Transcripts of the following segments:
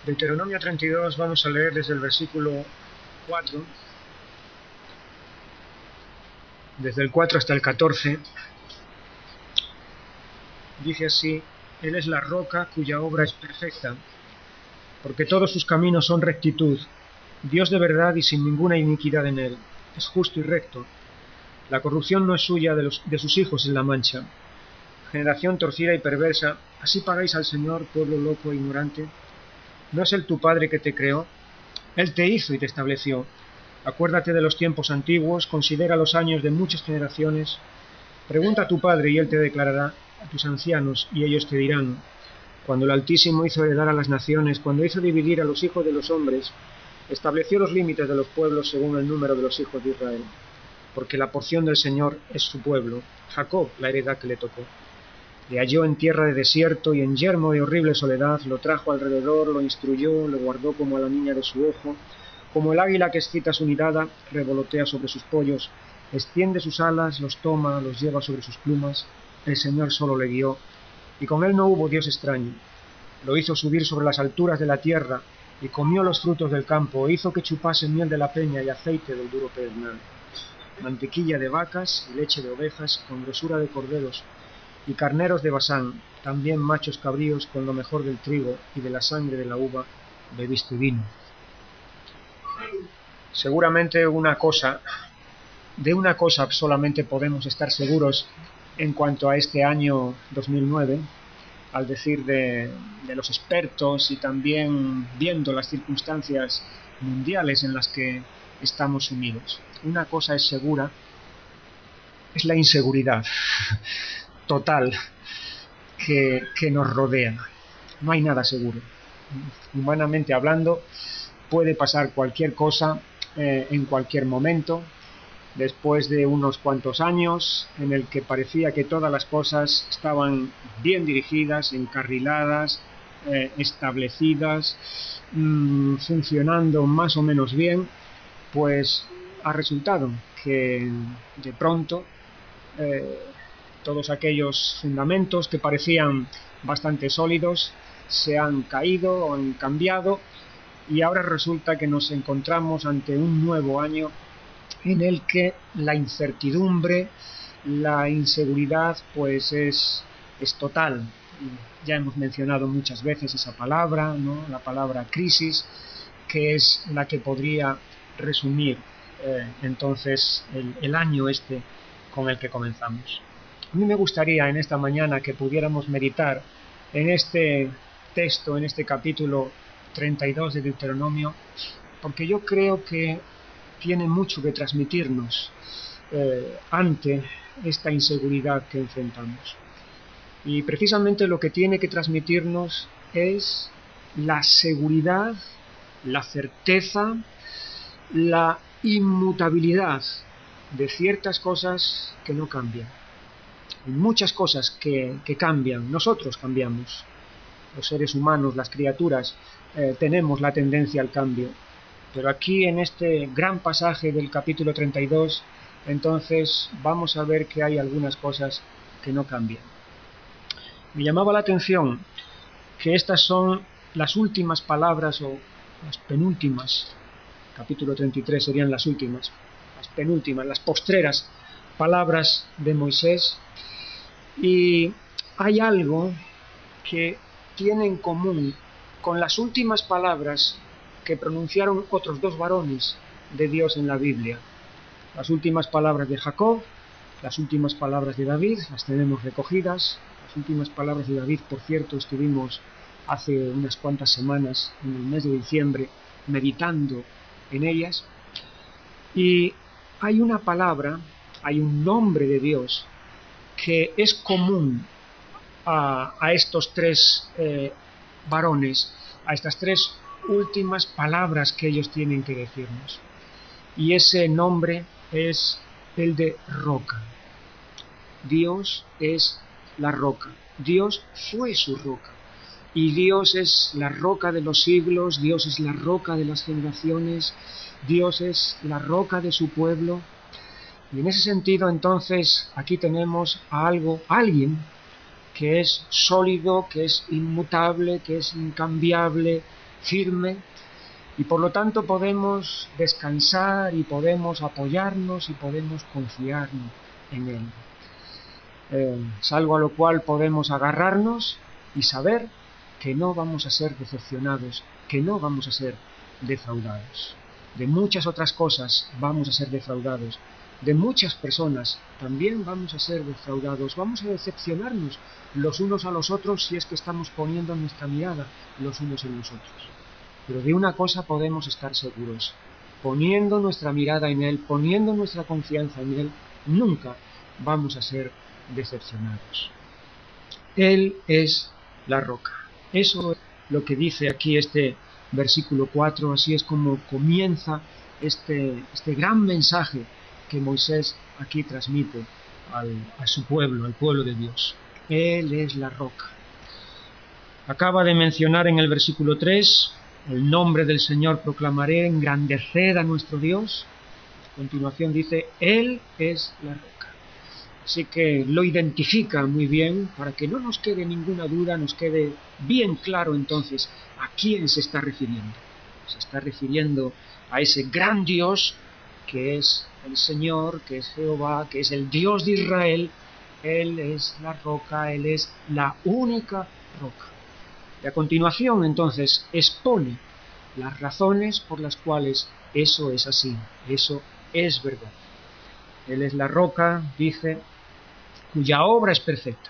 Deuteronomio 32 vamos a leer desde el versículo 4, desde el 4 hasta el 14. Dice así: Él es la roca cuya obra es perfecta, porque todos sus caminos son rectitud. Dios de verdad y sin ninguna iniquidad en él. Es justo y recto. La corrupción no es suya, de sus hijos es la mancha. Generación torcida y perversa, ¿así pagáis al Señor, pueblo loco e ignorante? ¿No es Él tu Padre que te creó? Él te hizo y te estableció. Acuérdate de los tiempos antiguos, considera los años de muchas generaciones. Pregunta a tu Padre y Él te declarará, a tus ancianos, y ellos te dirán: cuando el Altísimo hizo heredar a las naciones, cuando hizo dividir a los hijos de los hombres, estableció los límites de los pueblos según el número de los hijos de Israel. Porque la porción del Señor es su pueblo, Jacob la heredad que le tocó. Le halló en tierra de desierto y en yermo de horrible soledad, lo trajo alrededor, lo instruyó, lo guardó como a la niña de su ojo, como el águila que excita su nidada, revolotea sobre sus pollos, extiende sus alas, los toma, los lleva sobre sus plumas. El Señor solo le guió, y con él no hubo Dios extraño. Lo hizo subir sobre las alturas de la tierra, y comió los frutos del campo, e hizo que chupase miel de la peña y aceite del duro pedernal, mantequilla de vacas y leche de ovejas, con grosura de corderos, y carneros de Basán, también machos cabríos con lo mejor del trigo, y de la sangre de la uva bebiste vino. Seguramente de una cosa solamente podemos estar seguros en cuanto a este año 2009, al decir de los expertos y también viendo las circunstancias mundiales en las que estamos sumidos. Una cosa es segura, es la inseguridad total que nos rodea. No hay nada seguro. Humanamente hablando, puede pasar cualquier cosa en cualquier momento. Después de unos cuantos años en el que parecía que todas las cosas estaban bien dirigidas, encarriladas, establecidas, funcionando más o menos bien, pues ha resultado que de pronto todos aquellos fundamentos que parecían bastante sólidos se han caído o han cambiado, y ahora resulta que nos encontramos ante un nuevo año en el que la incertidumbre, la inseguridad, pues es total. Ya hemos mencionado muchas veces esa palabra, ¿no? La palabra crisis, que es la que podría resumir entonces el año este con el que comenzamos. A mí me gustaría en esta mañana que pudiéramos meditar en este texto, en este capítulo 32 de Deuteronomio, porque yo creo que tiene mucho que transmitirnos ante esta inseguridad que enfrentamos. Y precisamente lo que tiene que transmitirnos es la seguridad, la certeza, la inmutabilidad de ciertas cosas que no cambian. Hay muchas cosas que cambian, nosotros cambiamos. Los seres humanos, las criaturas, tenemos la tendencia al cambio. Pero aquí en este gran pasaje del capítulo 32, entonces vamos a ver que hay algunas cosas que no cambian. Me llamaba la atención que estas son las últimas palabras, o las penúltimas, capítulo 33 serían las últimas, las penúltimas, las postreras palabras de Moisés, y hay algo que tiene en común con las últimas palabras que pronunciaron otros dos varones de Dios en la Biblia. Las últimas palabras de Jacob, las últimas palabras de David, las tenemos recogidas. Las últimas palabras de David, por cierto, estuvimos hace unas cuantas semanas, en el mes de diciembre, meditando en ellas. Y hay una palabra, hay un nombre de Dios que es común a estos tres varones, a estas tres últimas palabras que ellos tienen que decirnos. Y ese nombre es el de roca. Dios es la roca. Dios fue su roca. Y Dios es la roca de los siglos, Dios es la roca de las generaciones, Dios es la roca de su pueblo. Y en ese sentido, entonces, aquí tenemos a alguien que es sólido, que es inmutable, que es incambiable, firme, y por lo tanto podemos descansar y podemos apoyarnos y podemos confiar en Él. Es algo a lo cual podemos agarrarnos y saber que no vamos a ser decepcionados, que no vamos a ser defraudados. De muchas otras cosas vamos a ser defraudados, de muchas personas también vamos a ser defraudados, vamos a decepcionarnos los unos a los otros si es que estamos poniendo nuestra mirada los unos en los otros. Pero de una cosa podemos estar seguros: poniendo nuestra mirada en Él, poniendo nuestra confianza en Él, nunca vamos a ser decepcionados. Él es la roca. Eso es lo que dice aquí este versículo 4, así es como comienza este gran mensaje que Moisés aquí transmite a su pueblo, al pueblo de Dios. Él es la roca. Acaba de mencionar en el versículo 3, el nombre del Señor proclamaré, engrandeced a nuestro Dios. A continuación dice, Él es la roca. Así que lo identifica muy bien para que no nos quede ninguna duda, nos quede bien claro entonces a quién se está refiriendo. Se está refiriendo a ese gran Dios que es el Señor, que es Jehová, que es el Dios de Israel. Él es la roca, Él es la única roca. Y a continuación entonces expone las razones por las cuales eso es así, eso es verdad. Él es la roca, dice, cuya obra es perfecta.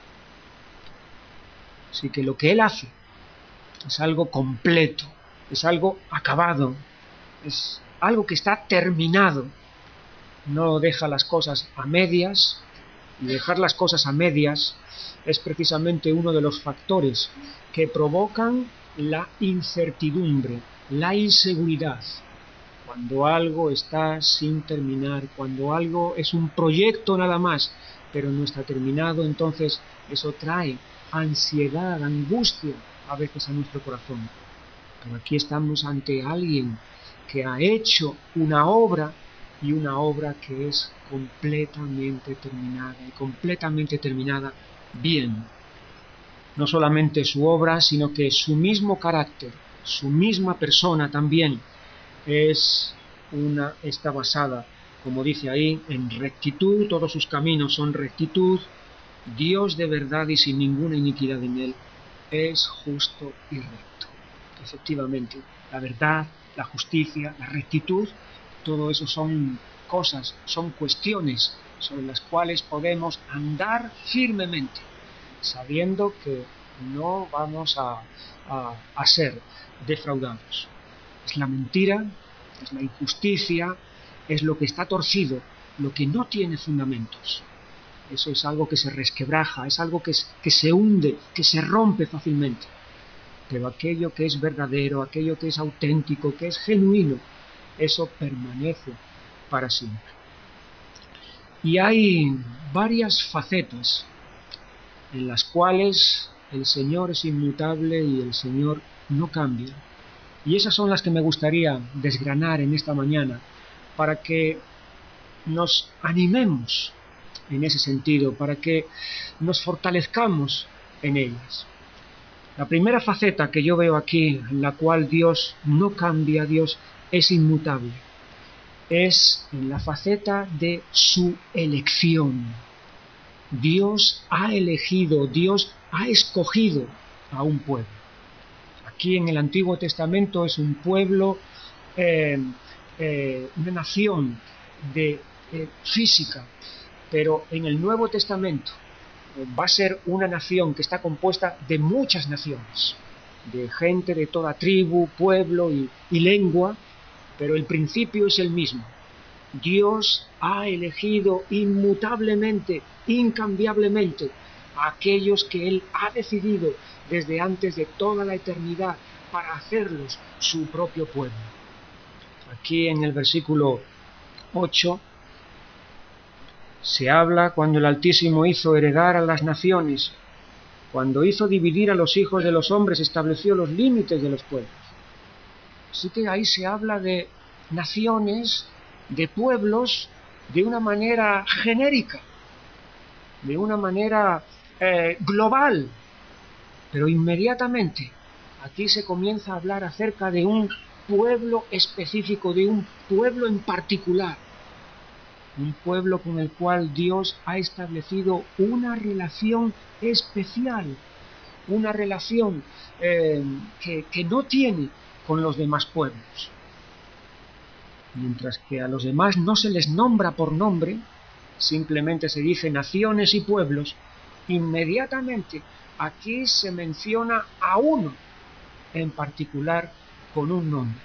Así que lo que Él hace es algo completo, es algo acabado, es algo que está terminado. No deja las cosas a medias, y dejar las cosas a medias es precisamente uno de los factores que provocan la incertidumbre, la inseguridad. Cuando algo está sin terminar, cuando algo es un proyecto nada más, pero no está terminado, entonces eso trae ansiedad, angustia a veces a nuestro corazón. Pero aquí estamos ante alguien que ha hecho una obra, y una obra que es completamente terminada, y completamente terminada bien. No solamente su obra, sino que su mismo carácter, su misma persona también está basada, como dice ahí, en rectitud. Todos sus caminos son rectitud. Dios de verdad y sin ninguna iniquidad en Él es justo y recto. Efectivamente, la verdad, la justicia, la rectitud, todo eso son cosas, son cuestiones sobre las cuales podemos andar firmemente, sabiendo que no vamos a ser defraudados. Es la mentira, es la injusticia, es lo que está torcido, lo que no tiene fundamentos. Eso es algo que se resquebraja, es algo que se hunde, que se rompe fácilmente. Pero aquello que es verdadero, aquello que es auténtico, que es genuino, eso permanece para siempre. Y hay varias facetas en las cuales el Señor es inmutable y el Señor no cambia. Y esas son las que me gustaría desgranar en esta mañana, para que nos animemos en ese sentido, para que nos fortalezcamos en ellas. La primera faceta que yo veo aquí, en la cual Dios no cambia, Dios es inmutable, es en la faceta de su elección. Dios ha elegido, Dios ha escogido a un pueblo. Aquí en el Antiguo Testamento es un pueblo, una nación física, pero en el Nuevo Testamento va a ser una nación que está compuesta de muchas naciones, de gente de toda tribu, pueblo y lengua, pero el principio es el mismo. Dios ha elegido inmutablemente, incambiablemente, a aquellos que Él ha decidido desde antes de toda la eternidad para hacerlos su propio pueblo. Aquí en el versículo 8 se habla cuando el Altísimo hizo heredar a las naciones, cuando hizo dividir a los hijos de los hombres, estableció los límites de los pueblos. Así que ahí se habla de naciones, de pueblos, de una manera genérica, de una manera global, pero inmediatamente aquí se comienza a hablar acerca de un pueblo específico, de un pueblo en particular, un pueblo con el cual Dios ha establecido una relación especial, una relación que no tiene con los demás pueblos. Mientras que a los demás no se les nombra por nombre, simplemente se dice naciones y pueblos, inmediatamente aquí se menciona a uno en particular con un nombre.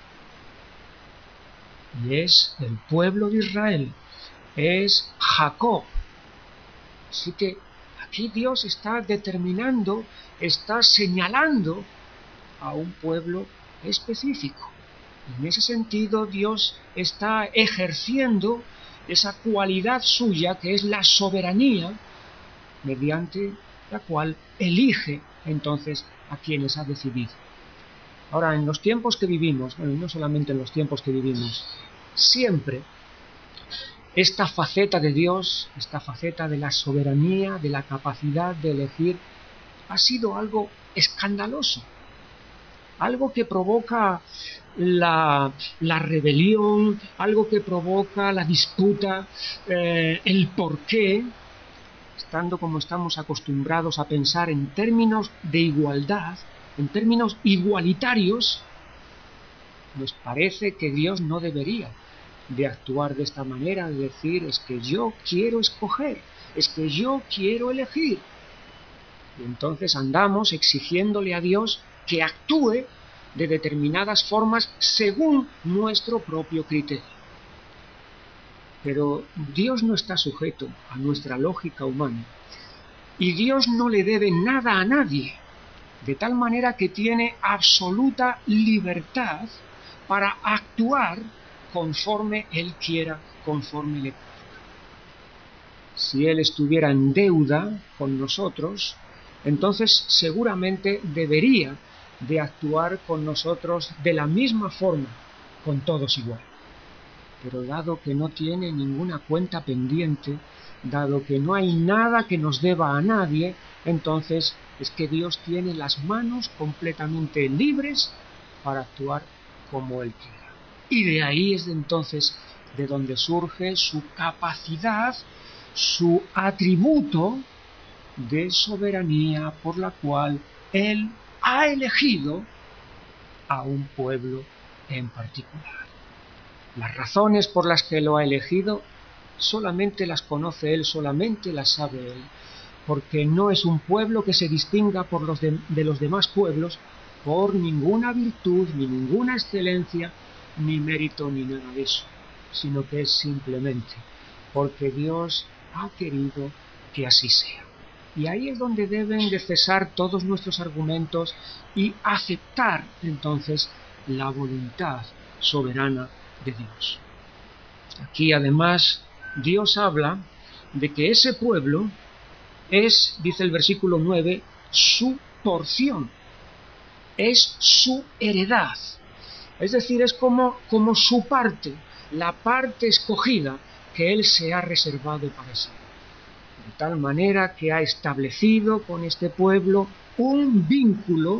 Y es el pueblo de Israel, es Jacob. Así que aquí Dios está determinando, está señalando a un pueblo específico. En ese sentido, Dios está ejerciendo esa cualidad suya que es la soberanía, mediante la cual elige entonces a quienes ha decidido. Ahora, en los tiempos que vivimos, bueno, y no solamente en los tiempos que vivimos, siempre esta faceta de Dios, esta faceta de la soberanía, de la capacidad de elegir, ha sido algo escandaloso, algo que provoca la rebelión, algo que provoca la disputa, el porqué, estando como estamos acostumbrados a pensar en términos de igualdad, en términos igualitarios, nos parece que Dios no debería de actuar de esta manera, de decir, es que yo quiero escoger, es que yo quiero elegir. Y entonces andamos exigiéndole a Dios que actúe de determinadas formas según nuestro propio criterio. Pero Dios no está sujeto a nuestra lógica humana y Dios no le debe nada a nadie, de tal manera que tiene absoluta libertad para actuar conforme Él quiera, conforme le plazca. Si Él estuviera en deuda con nosotros, entonces seguramente debería de actuar con nosotros de la misma forma, con todos igual. Pero dado que no tiene ninguna cuenta pendiente, dado que no hay nada que nos deba a nadie, entonces es que Dios tiene las manos completamente libres para actuar como Él quiera. Y de ahí es de entonces de donde surge su capacidad, su atributo de soberanía por la cual Él ha elegido a un pueblo en particular. Las razones por las que lo ha elegido solamente las conoce Él, solamente las sabe Él, porque no es un pueblo que se distinga de los demás pueblos por ninguna virtud, ni ninguna excelencia, ni mérito, ni nada de eso, sino que es simplemente porque Dios ha querido que así sea. Y ahí es donde deben de cesar todos nuestros argumentos y aceptar entonces la voluntad soberana de Dios. Aquí además Dios habla de que ese pueblo es, dice el versículo 9, su porción, es su heredad. Es decir, es como su parte, la parte escogida que Él se ha reservado para sí. De tal manera que ha establecido con este pueblo un vínculo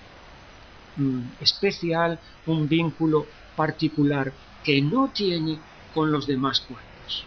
especial, un vínculo particular que no tiene con los demás pueblos.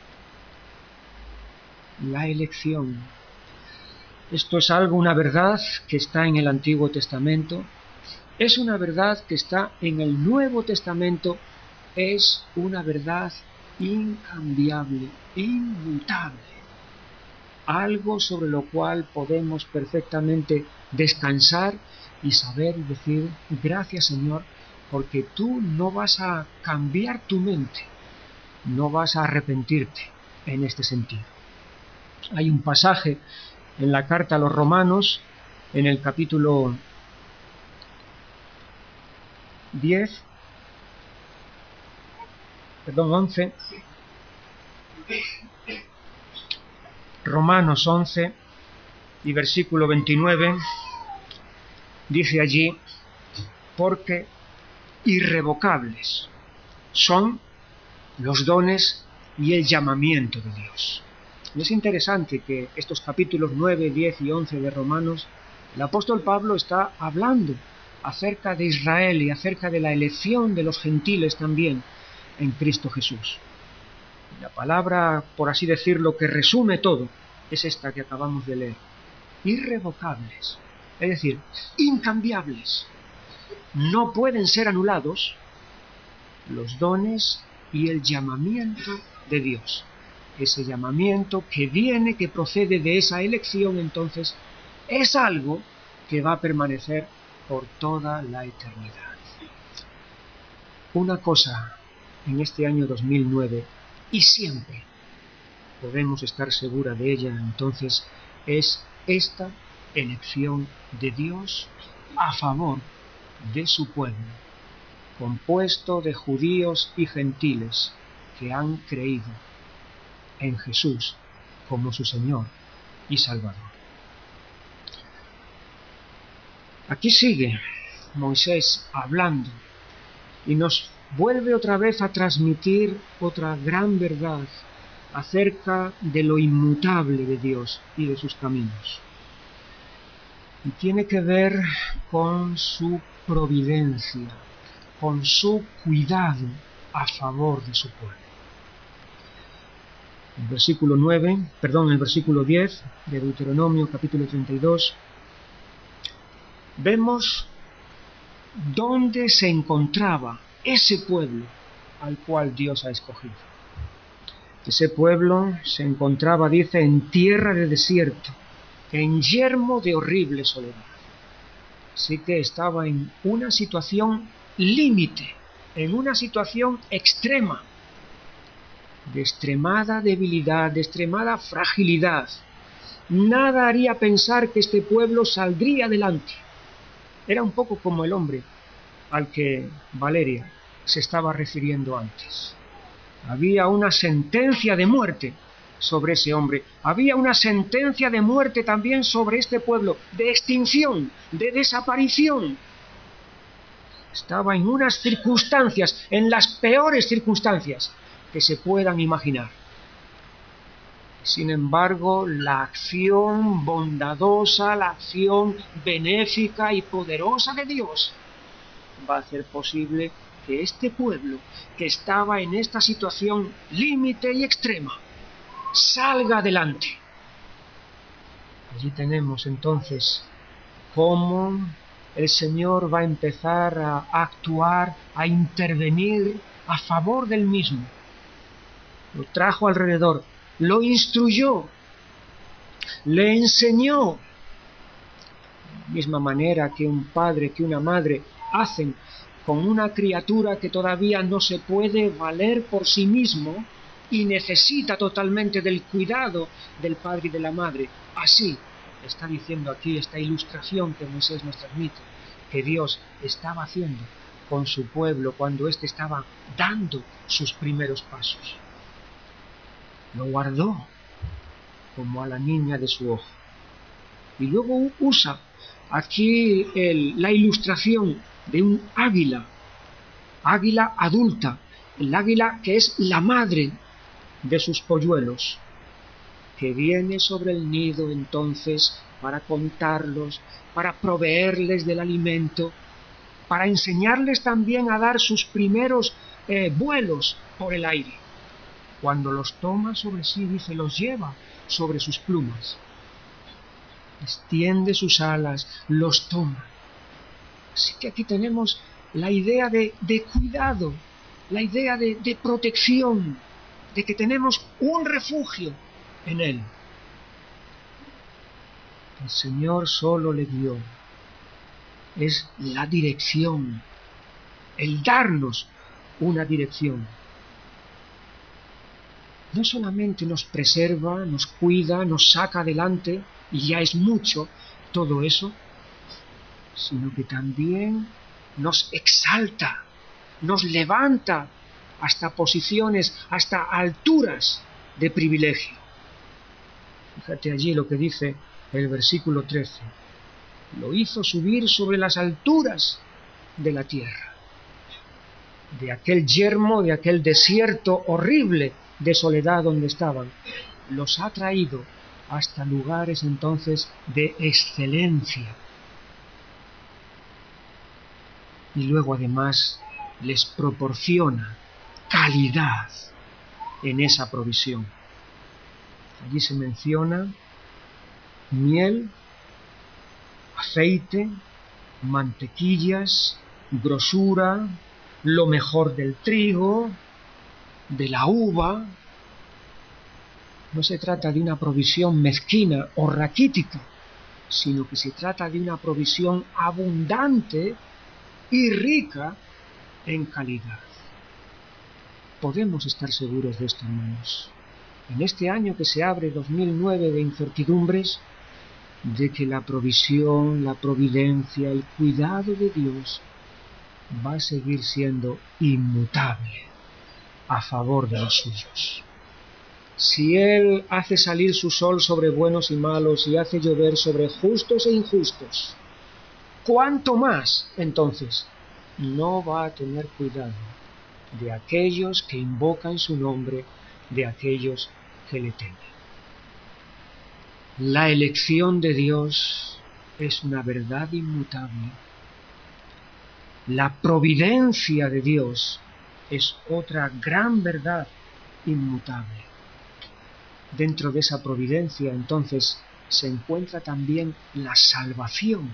La elección. Esto es una verdad que está en el Antiguo Testamento, es una verdad que está en el Nuevo Testamento, es una verdad incambiable, inmutable. Algo sobre lo cual podemos perfectamente descansar y saber y decir, gracias Señor, porque tú no vas a cambiar tu mente, no vas a arrepentirte en este sentido. Hay un pasaje en la carta a los Romanos, en el capítulo 11, Romanos 11 y versículo 29, dice allí, porque irrevocables son los dones y el llamamiento de Dios. Y es interesante que estos capítulos 9, 10 y 11 de Romanos, el apóstol Pablo está hablando acerca de Israel y acerca de la elección de los gentiles también en Cristo Jesús. La palabra, por así decirlo, que resume todo, es esta que acabamos de leer. Irrevocables, es decir, incambiables. No pueden ser anulados los dones y el llamamiento de Dios. Ese llamamiento que viene, que procede de esa elección, entonces, es algo que va a permanecer por toda la eternidad. Una cosa en este año 2009, y siempre podemos estar segura de ella, entonces, es esta elección de Dios a favor de su pueblo, compuesto de judíos y gentiles que han creído en Jesús como su Señor y Salvador. Aquí sigue Moisés hablando y nos vuelve otra vez a transmitir otra gran verdad acerca de lo inmutable de Dios y de sus caminos. Y tiene que ver con su providencia, con su cuidado a favor de su pueblo. El versículo 10 de Deuteronomio capítulo 32, vemos dónde se encontraba ese pueblo al cual Dios ha escogido. Ese pueblo se encontraba, dice, en tierra de desierto, en yermo de horrible soledad. Así que estaba en una situación límite, en una situación extrema, de extremada debilidad, de extremada fragilidad. Nada haría pensar que este pueblo saldría adelante. Era un poco como el hombre al que Valeria se estaba refiriendo antes. Había una sentencia de muerte sobre ese hombre. Había una sentencia de muerte también sobre este pueblo, de extinción, de desaparición. Estaba en unas circunstancias, en las peores circunstancias que se puedan imaginar. Sin embargo, la acción bondadosa, la acción benéfica y poderosa de Dios va a hacer posible que este pueblo, que estaba en esta situación límite y extrema, salga adelante. Allí tenemos entonces cómo el Señor va a empezar a actuar, a intervenir a favor del mismo. Lo trajo alrededor, lo instruyó, le enseñó. De la misma manera que un padre, que una madre hacen con una criatura que todavía no se puede valer por sí mismo y necesita totalmente del cuidado del padre y de la madre. Así está diciendo aquí esta ilustración que Moisés nos transmite, que Dios estaba haciendo con su pueblo cuando éste estaba dando sus primeros pasos. Lo guardó como a la niña de su ojo. Y luego usa aquí la ilustración de un águila adulta, el águila que es la madre de sus polluelos, que viene sobre el nido entonces para contarlos, para proveerles del alimento, para enseñarles también a dar sus primeros vuelos por el aire. Cuando los toma sobre sí, dice, los lleva sobre sus plumas, extiende sus alas, los toma. Así que aquí tenemos la idea de cuidado, la idea de protección, de que tenemos un refugio en Él. El Señor solo le dio, es la dirección, el darnos una dirección. No solamente nos preserva, nos cuida, nos saca adelante, y ya es mucho todo eso, sino que también nos exalta, nos levanta hasta posiciones, hasta alturas de privilegio. Fíjate allí lo que dice el versículo 13. Lo hizo subir sobre las alturas de la tierra, de aquel yermo, de aquel desierto horrible de soledad donde estaban. Los ha traído hasta lugares entonces de excelencia. y luego además les proporciona calidad en esa provisión. Allí se menciona miel, aceite, mantequillas, grosura, lo mejor del trigo, de la uva. No se trata de una provisión mezquina o raquítica, sino que se trata de una provisión abundante y rica en calidad. Podemos estar seguros de esto, hermanos. En este año que se abre 2009 de incertidumbres, de que la provisión, la providencia, el cuidado de Dios va a seguir siendo inmutable a favor de los suyos. Si Él hace salir su sol sobre buenos y malos y hace llover sobre justos e injustos, ¿cuánto más, entonces, no va a tener cuidado de aquellos que invocan su nombre, de aquellos que le temen? La elección de Dios es una verdad inmutable. La providencia de Dios es otra gran verdad inmutable. Dentro de esa providencia, entonces, se encuentra también la salvación,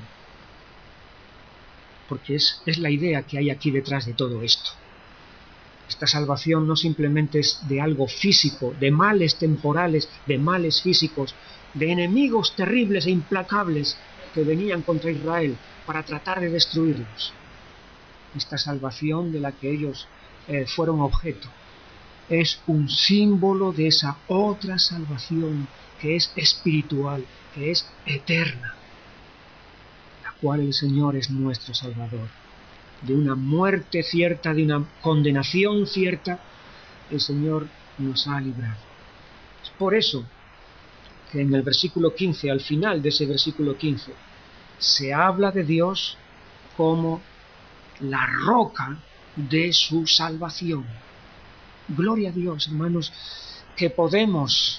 porque es la idea que hay aquí detrás de todo esto. Esta salvación no simplemente es de algo físico, de males temporales, de males físicos, de enemigos terribles e implacables que venían contra Israel para tratar de destruirlos. Esta salvación de la que ellos fueron objeto es un símbolo de esa otra salvación que es espiritual, que es eterna, la cual el Señor es nuestro Salvador. De una muerte cierta, de una condenación cierta, el Señor nos ha librado. Es por eso que en el versículo 15, al final de ese versículo 15, se habla de Dios como la roca de su salvación. Gloria a Dios, hermanos, que podemos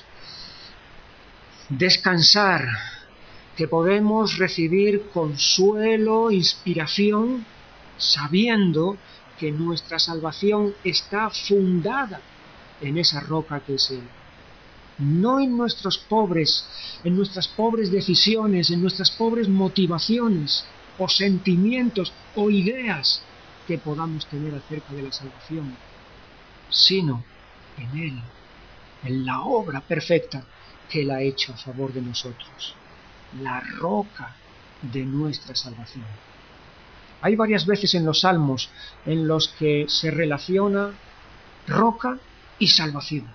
descansar, que podemos recibir consuelo, inspiración, sabiendo que nuestra salvación está fundada en esa roca que es Él. No en nuestras pobres decisiones, en nuestras pobres motivaciones o sentimientos o ideas que podamos tener acerca de la salvación, sino en Él, en la obra perfecta que Él ha hecho a favor de nosotros, la roca de nuestra salvación. Hay varias veces en los salmos en los que se relaciona roca y salvación.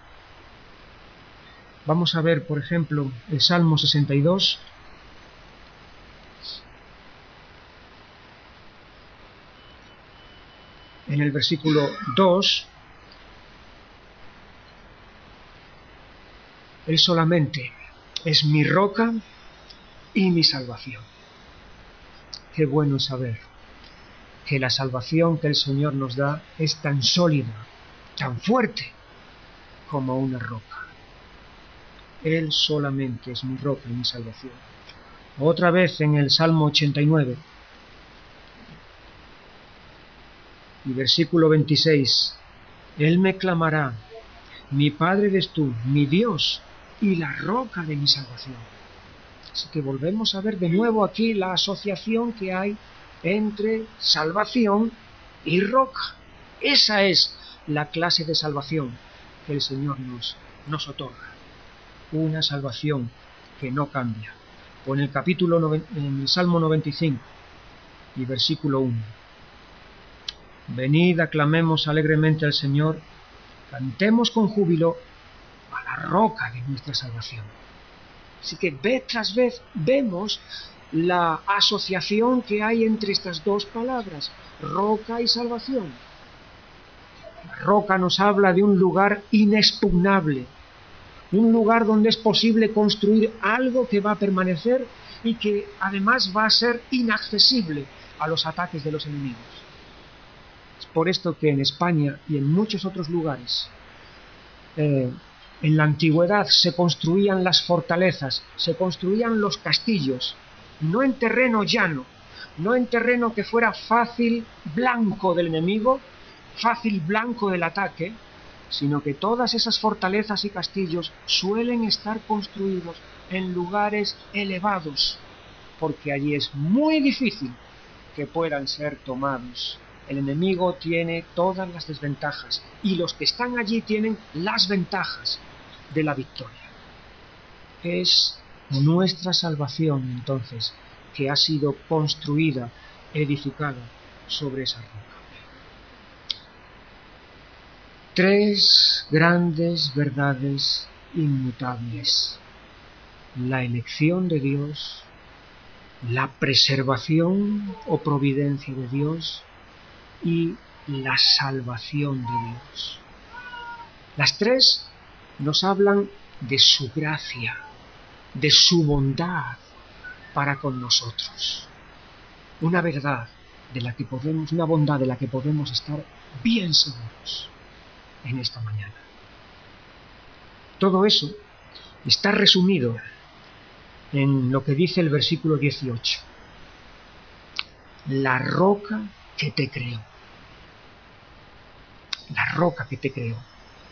Vamos a ver, por ejemplo, el Salmo 62. En el versículo 2, Él solamente es mi roca y mi salvación. Qué bueno saber que la salvación que el Señor nos da es tan sólida, tan fuerte como una roca. Él solamente es mi roca y mi salvación. Otra vez en el Salmo 89 y versículo 26, Él me clamará, mi Padre eres tú, mi Dios y la roca de mi salvación. Así que volvemos a ver de nuevo aquí la asociación que hay entre salvación y roca. Esa es la clase de salvación que el Señor nos otorga. Una salvación que no cambia. O en el Salmo 95 y versículo 1. Venid, aclamemos alegremente al Señor, cantemos con júbilo a la roca de nuestra salvación. Así que vez tras vez vemos la asociación que hay entre estas dos palabras, roca y salvación. La roca nos habla de un lugar inexpugnable, un lugar donde es posible construir algo que va a permanecer y que además va a ser inaccesible a los ataques de los enemigos. Es por esto que en España y en muchos otros lugares en la antigüedad se construían las fortalezas, se construían los castillos, no en terreno llano, no en terreno que fuera fácil blanco del enemigo, fácil blanco del ataque, sino que todas esas fortalezas y castillos suelen estar construidos en lugares elevados, porque allí es muy difícil que puedan ser tomados. El enemigo tiene todas las desventajas y los que están allí tienen las ventajas de la victoria. Es nuestra salvación, entonces, que ha sido construida, edificada sobre esa roca. Tres grandes verdades inmutables: la elección de Dios, la preservación o providencia de Dios y la salvación de Dios. Las tres nos hablan de su gracia, de su bondad para con nosotros. Una verdad de la que podemos, una bondad de la que podemos estar bien seguros en esta mañana. Todo eso está resumido en lo que dice el versículo 18. La roca que te creó. La roca que te creó.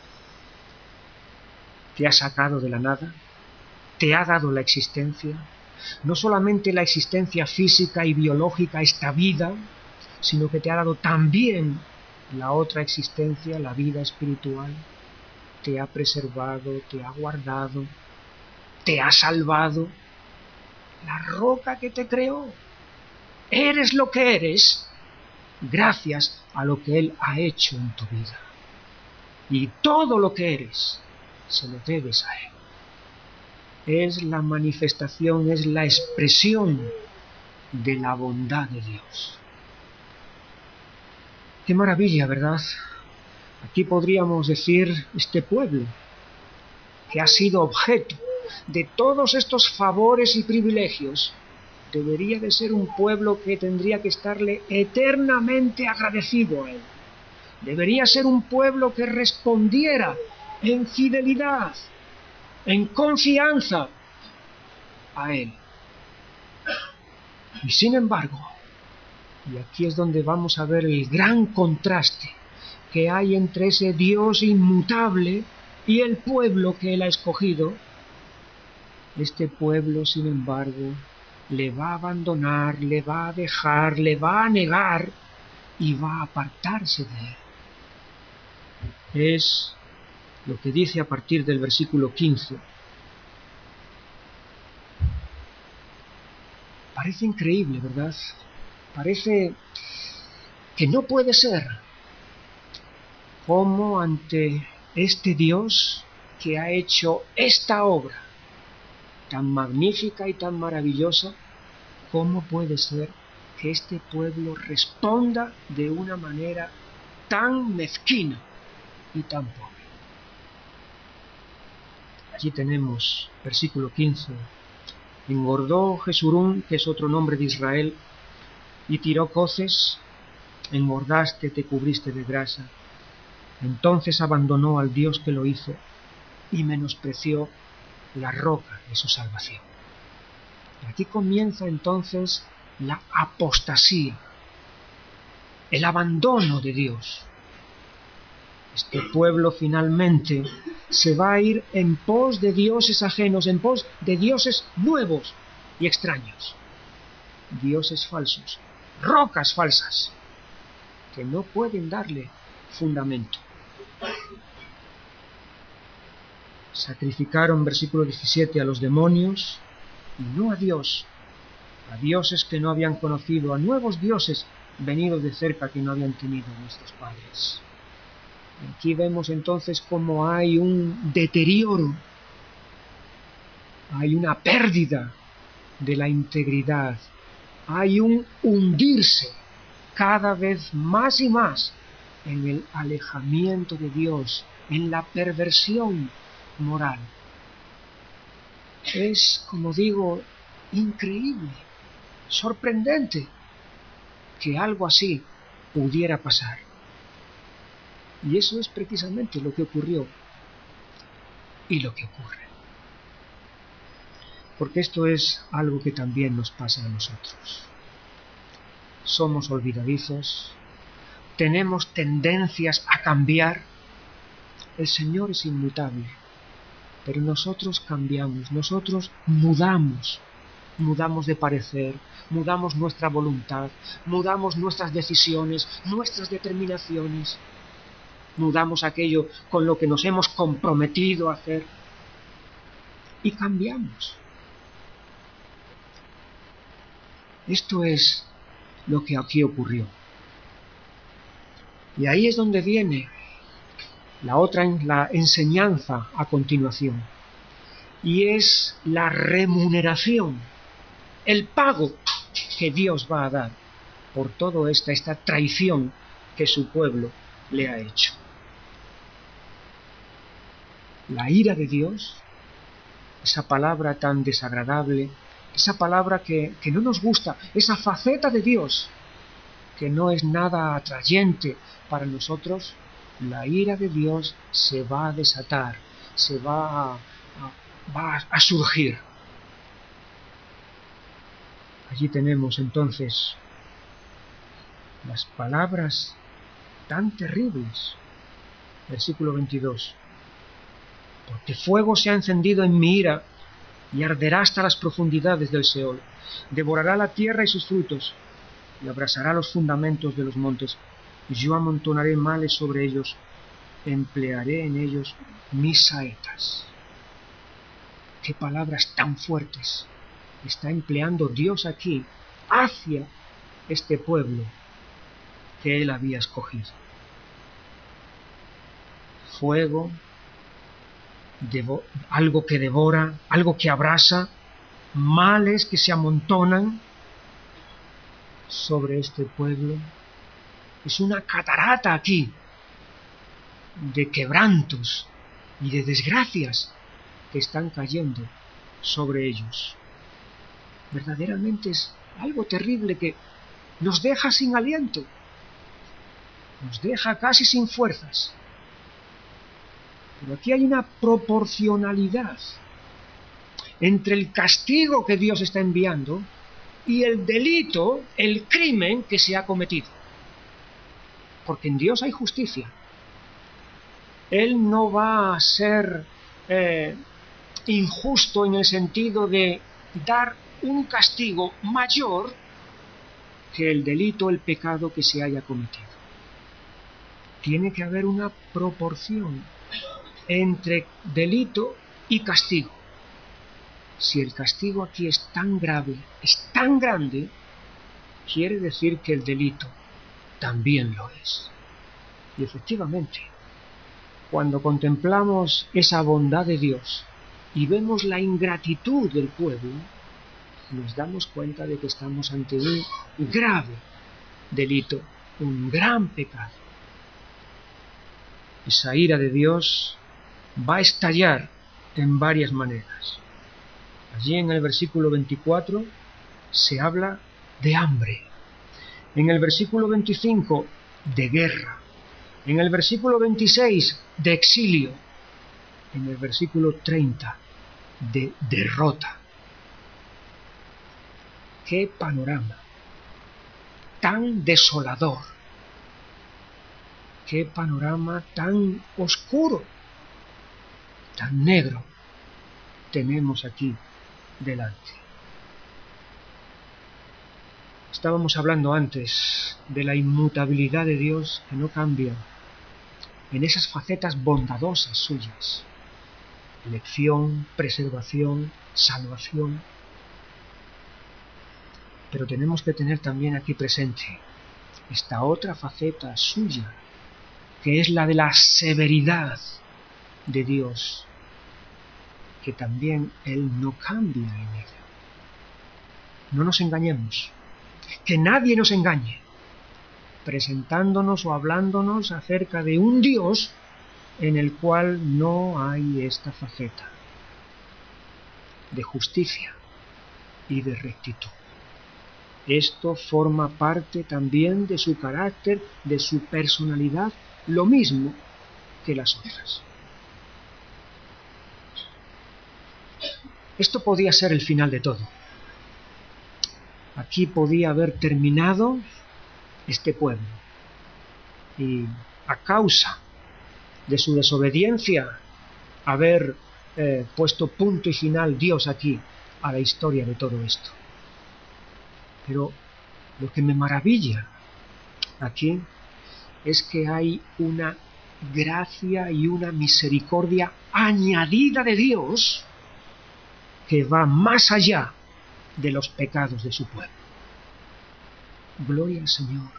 Te ha sacado de la nada, te ha dado la existencia, no solamente la existencia física y biológica, esta vida, sino que te ha dado también la otra existencia, la vida espiritual. Te ha preservado, te ha guardado, te ha salvado. La roca que te creó. Eres lo que eres gracias a lo que Él ha hecho en tu vida. Y todo lo que eres se lo debes a Él. Es la manifestación, es la expresión de la bondad de Dios. Qué maravilla, ¿verdad? Aquí podríamos decir este pueblo que ha sido objeto de todos estos favores y privilegios, debería de ser un pueblo que tendría que estarle eternamente agradecido a Él. Debería ser un pueblo que respondiera en fidelidad, en confianza a Él. Y sin embargo, y aquí es donde vamos a ver el gran contraste que hay entre ese Dios inmutable y el pueblo que Él ha escogido, este pueblo, sin embargo, le va a abandonar, le va a dejar, le va a negar y va a apartarse de Él. Es lo que dice a partir del versículo 15. Parece increíble, ¿verdad? Parece que no puede ser. Como ante este Dios que ha hecho esta obra tan magnífica y tan maravillosa, ¿cómo puede ser que este pueblo responda de una manera tan mezquina y tan pobre? Allí tenemos, versículo 15. Engordó Jesurún, que es otro nombre de Israel, y tiró coces, engordaste, te cubriste de grasa. Entonces abandonó al Dios que lo hizo y menospreció la roca de su salvación. Y aquí comienza entonces la apostasía, el abandono de Dios. Este pueblo finalmente se va a ir en pos de dioses ajenos, en pos de dioses nuevos y extraños. Dioses falsos, rocas falsas, que no pueden darle fundamento. Sacrificaron, versículo 17, a los demonios y no a Dios, a dioses que no habían conocido, a nuevos dioses venidos de cerca que no habían tenido nuestros padres. Aquí vemos entonces cómo hay un deterioro, hay una pérdida de la integridad, hay un hundirse cada vez más y más en el alejamiento de Dios, en la perversión moral. Es, como digo, increíble, sorprendente que algo así pudiera pasar. Y eso es precisamente lo que ocurrió y lo que ocurre. Porque esto es algo que también nos pasa a nosotros. somos olvidadizos, tenemos tendencias a cambiar. El Señor es inmutable, pero nosotros cambiamos, nosotros mudamos de parecer, mudamos nuestra voluntad, mudamos nuestras decisiones, nuestras determinaciones, mudamos aquello con lo que nos hemos comprometido a hacer y cambiamos. Esto es lo que aquí ocurrió. Y ahí es donde viene la enseñanza a continuación. Y es la remuneración, el pago que Dios va a dar por toda esta traición que su pueblo le ha hecho. La ira de Dios, esa palabra tan desagradable, esa palabra que no nos gusta, esa faceta de Dios que no es nada atrayente para nosotros, la ira de Dios se va a desatar, va a surgir. Allí tenemos entonces las palabras tan terribles. Versículo 22. Porque fuego se ha encendido en mi ira y arderá hasta las profundidades del Seol. Devorará la tierra y sus frutos y abrasará los fundamentos de los montes. Yo amontonaré males sobre ellos, emplearé en ellos mis saetas. Qué palabras tan fuertes está empleando Dios aquí hacia este pueblo que Él había escogido. Fuego, algo que devora, algo que abrasa, males que se amontonan sobre este pueblo. Es una catarata aquí de quebrantos y de desgracias que están cayendo sobre ellos. Verdaderamente es algo terrible que nos deja sin aliento, nos deja casi sin fuerzas. Pero aquí hay una proporcionalidad entre el castigo que Dios está enviando y el delito, el crimen que se ha cometido. Porque en Dios hay justicia. Él no va a ser injusto en el sentido de dar un castigo mayor que el delito, el pecado que se haya cometido. Tiene que haber una proporción entre delito y castigo. Si el castigo aquí es tan grave, es tan grande, quiere decir que el delito también lo es. Y efectivamente, cuando contemplamos esa bondad de Dios y vemos la ingratitud del pueblo, nos damos cuenta de que estamos ante un grave delito, un gran pecado. Esa ira de Dios va a estallar en varias maneras. Allí en el versículo 24 se habla de hambre. En el versículo 25 de guerra. En el versículo 26 de exilio. En el versículo 30 de derrota. ¡Qué panorama tan desolador! ¡Qué panorama tan oscuro, tan negro tenemos aquí delante! Estábamos hablando antes de la inmutabilidad de Dios que no cambia en esas facetas bondadosas suyas: elección, preservación, salvación. Pero tenemos que tener también aquí presente esta otra faceta suya, que es la de la severidad de Dios, que también Él no cambia en ella. No nos engañemos, que nadie nos engañe, presentándonos o hablándonos acerca de un Dios en el cual no hay esta faceta de justicia y de rectitud. Esto forma parte también de su carácter, de su personalidad, lo mismo que las otras. Esto podía ser el final de todo. Aquí podía haber terminado este pueblo. Y a causa de su desobediencia, haber puesto punto y final Dios aquí a la historia de todo esto. Pero lo que me maravilla aquí es que hay una gracia y una misericordia añadida de Dios que va más allá de los pecados de su pueblo. Gloria al Señor.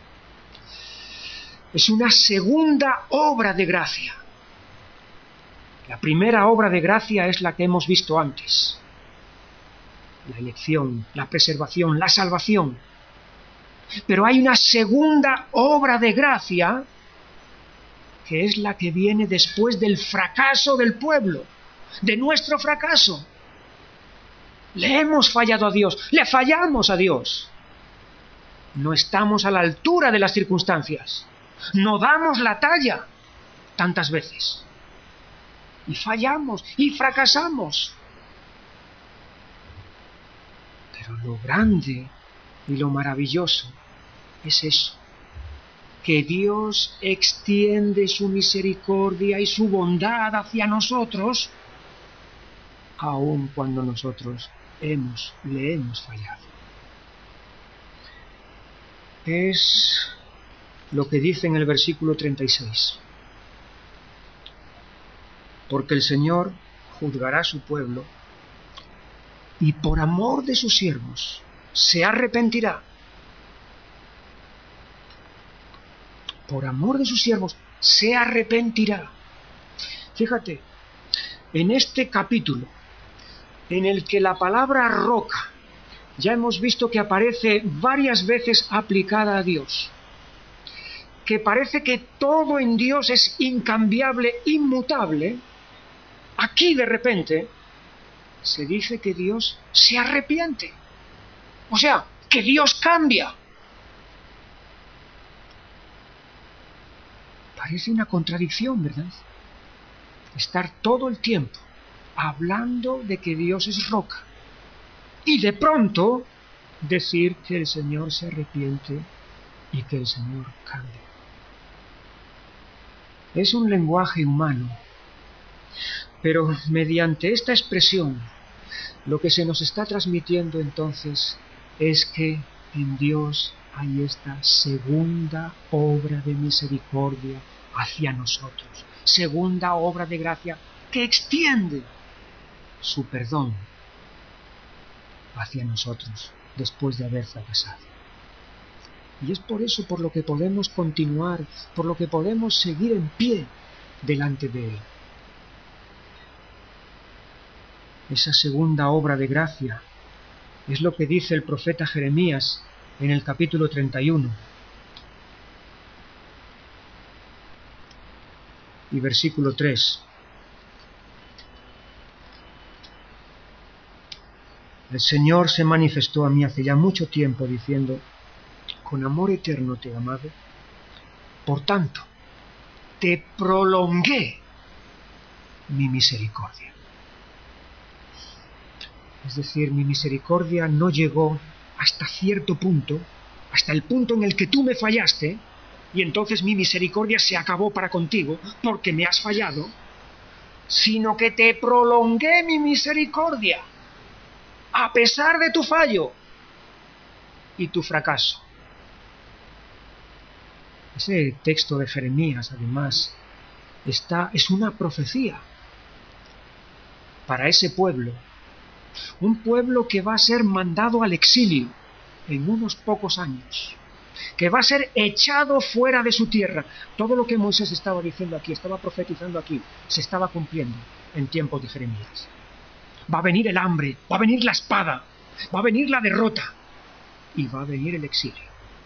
Es una segunda obra de gracia. La primera obra de gracia es la que hemos visto antes. La elección, la preservación, la salvación. Pero hay una segunda obra de gracia que es la que viene después del fracaso del pueblo, de nuestro fracaso. Le hemos fallado a Dios, le fallamos a Dios. No estamos a la altura de las circunstancias. No damos la talla tantas veces. Y fallamos y fracasamos. Pero lo grande y lo maravilloso es eso, que Dios extiende su misericordia y su bondad hacia nosotros, aun cuando nosotros le hemos fallado. Es lo que dice en el versículo 36. Porque el Señor juzgará a su pueblo y por amor de sus siervos se arrepentirá. Por amor de sus siervos se arrepentirá. Fíjate, en este capítulo, en el que la palabra roca ya hemos visto que aparece varias veces aplicada a Dios, que parece que todo en Dios es incambiable, inmutable, aquí de repente se dice que Dios se arrepiente. O sea, que Dios cambia. Parece una contradicción, ¿verdad? Estar todo el tiempo hablando de que Dios es roca y de pronto decir que el Señor se arrepiente y que el Señor cambia. Es un lenguaje humano, pero mediante esta expresión lo que se nos está transmitiendo entonces es que en Dios hay esta segunda obra de misericordia hacia nosotros, segunda obra de gracia que extiende su perdón hacia nosotros después de haber fracasado. Y es por eso por lo que podemos continuar, por lo que podemos seguir en pie delante de Él. Esa segunda obra de gracia es lo que dice el profeta Jeremías en el capítulo 31 y versículo 3. El Señor se manifestó a mí hace ya mucho tiempo diciendo: con amor eterno te he amado, por tanto te prolongué mi misericordia. Es decir, mi misericordia no llegó hasta cierto punto, hasta el punto en el que tú me fallaste, y entonces mi misericordia se acabó para contigo porque me has fallado, sino que te prolongué mi misericordia a pesar de tu fallo y tu fracaso. Ese texto de Jeremías, además, es una profecía para ese pueblo. Un pueblo que va a ser mandado al exilio en unos pocos años, que va a ser echado fuera de su tierra. Todo lo que Moisés estaba diciendo aquí, estaba profetizando aquí, se estaba cumpliendo en tiempos de Jeremías. Va a venir el hambre, va a venir la espada, va a venir la derrota y va a venir el exilio.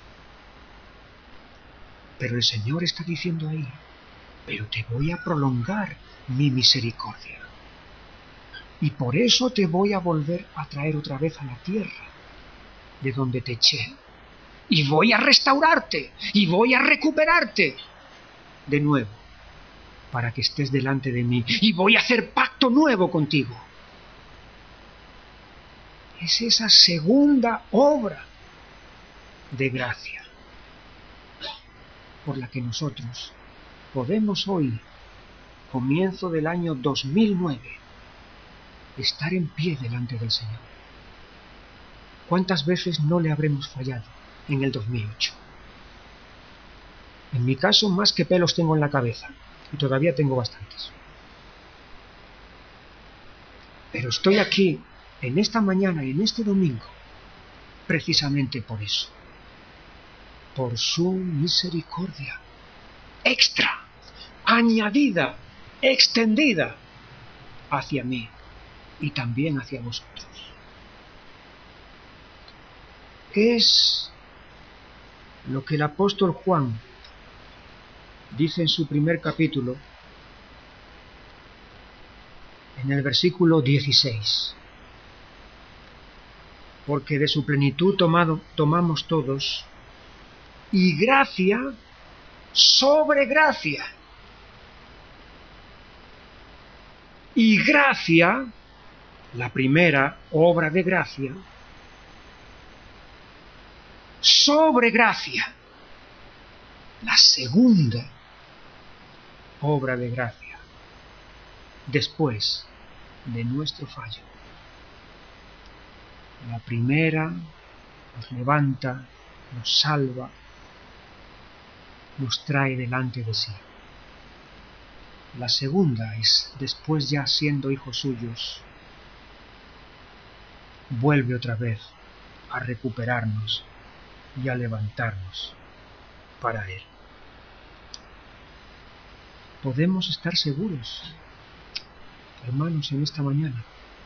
Pero el Señor está diciendo ahí: pero te voy a prolongar mi misericordia. Y por eso te voy a volver a traer otra vez a la tierra de donde te eché. Y voy a restaurarte, y voy a recuperarte de nuevo, para que estés delante de mí. Y voy a hacer pacto nuevo contigo. es esa segunda obra de gracia por la que nosotros podemos hoy, comienzo del año 2009, estar en pie delante del Señor. ¿Cuántas veces no le habremos fallado en el 2008? En mi caso, más que pelos tengo en la cabeza, y todavía tengo bastantes. Pero estoy aquí, en esta mañana y en este domingo, precisamente por eso. Por su misericordia extra, añadida, extendida hacia mí y también hacia vosotros. Es lo que el apóstol Juan dice en su primer capítulo, en el versículo 16. Porque de su plenitud tomamos todos, y gracia sobre gracia. Y gracia, la primera obra de gracia, sobre gracia, la segunda obra de gracia, después de nuestro fallo. La primera nos levanta, nos salva, nos trae delante de sí. La segunda es, después ya siendo hijos suyos, vuelve otra vez a recuperarnos y a levantarnos para Él. Podemos estar seguros, hermanos, en esta mañana,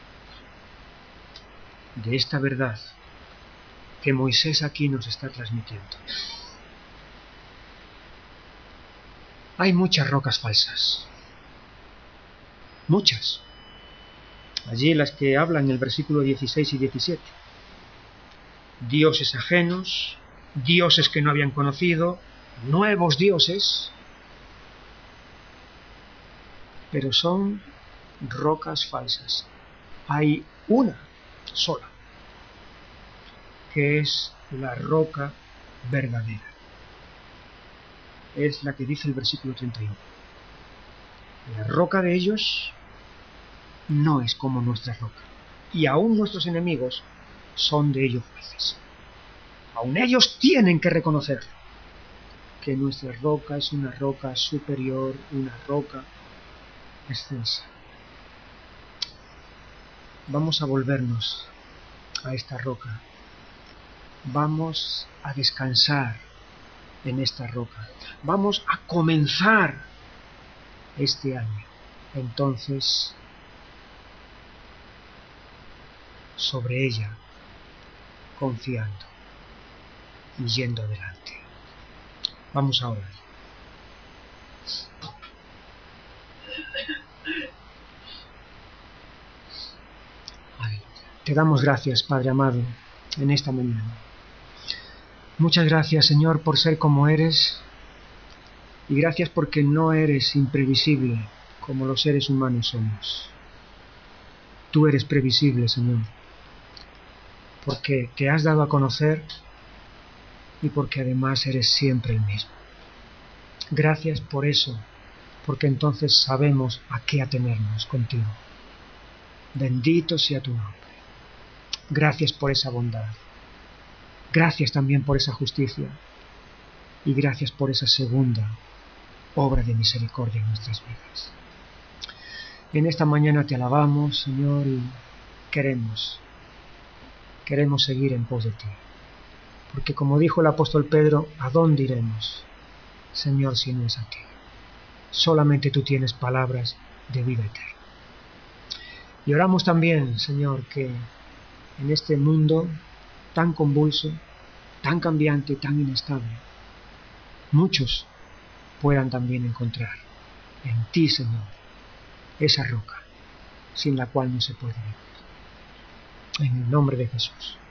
de esta verdad que Moisés aquí nos está transmitiendo. Hay muchas rocas falsas, muchas. Allí las que hablan en el versículo 16 y 17. Dioses ajenos, dioses que no habían conocido, nuevos dioses, pero son rocas falsas. Hay una sola, que es la roca verdadera. Es la que dice el versículo 31. La roca de ellos no es como nuestra roca, y aún nuestros enemigos son de ellos jueces. Aún ellos tienen que reconocer que nuestra roca es una roca superior, una roca excelsa. Vamos a volvernos a esta roca. Vamos a descansar en esta roca. Vamos a comenzar este año. Entonces, sobre ella, confiando y yendo adelante. Vamos a orar. Te damos gracias, Padre amado, en esta mañana. Muchas gracias, Señor, por ser como eres, y gracias porque no eres imprevisible como los seres humanos somos. Tú eres previsible, Señor, porque te has dado a conocer y porque además eres siempre el mismo. Gracias por eso, porque entonces sabemos a qué atenernos contigo. Bendito sea tu nombre. Gracias por esa bondad. Gracias también por esa justicia. Y gracias por esa segunda obra de misericordia en nuestras vidas. En esta mañana te alabamos, Señor, y queremos seguir en pos de ti. Porque como dijo el apóstol Pedro, ¿a dónde iremos, Señor, si no es a ti? Solamente tú tienes palabras de vida eterna. Y oramos también, Señor, que en este mundo tan convulso, tan cambiante, tan inestable, muchos puedan también encontrar en ti, Señor, esa roca sin la cual no se puede vivir. En el nombre de Jesús.